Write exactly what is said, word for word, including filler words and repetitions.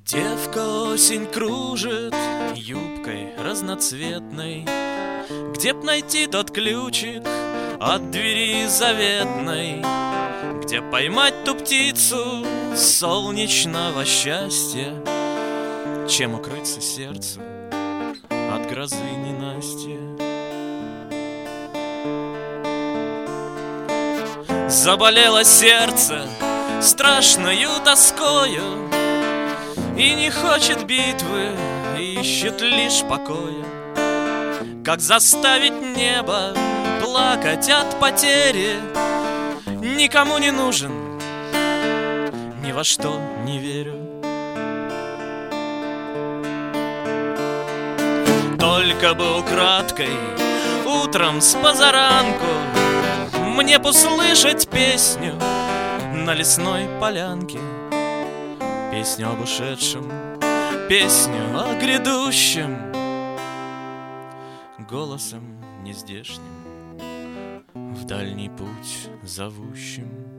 Девка осень кружит юбкой разноцветной. Где б найти тот ключик от двери заветной? Где поймать ту птицу солнечного счастья? Чем укрыться сердцу от грозы ненастья? Заболело сердце страшною тоскою и не хочет битвы, ищет лишь покоя. Как заставить небо плакать от потери? Никому не нужен, ни во что не верю. Только бы украдкой утром с позаранку мне б услышать песню на лесной полянке. Песню об ушедшем, песню о грядущем, голосом нездешним в дальний путь зовущим.